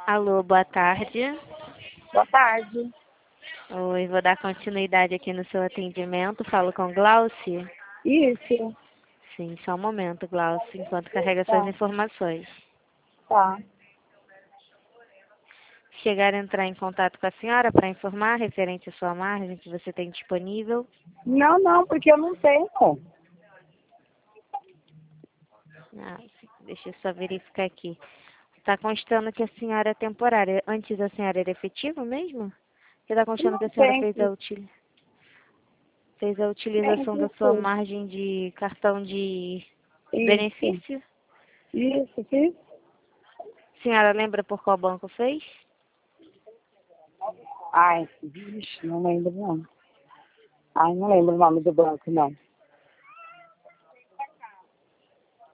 Alô, boa tarde. Boa tarde. Oi, vou dar continuidade aqui no seu atendimento. Falo com Glauci? Isso. Sim, só um momento, Glauci, enquanto carrega suas Tá. informações. Tá. Chegar a entrar em contato com a senhora para informar referente à sua margem que você tem disponível? Não, porque eu não tenho. Ah, deixa eu só verificar aqui. Está constando que a senhora é temporária. Antes a senhora era efetiva mesmo? Porque está constando que Não a senhora tem. fez a utilização da sua Isso. margem de cartão de Isso. benefício? Isso, fiz. A senhora lembra por qual banco fez? Ai, vixe, não lembro não. Ai, não lembro o nome do banco, não.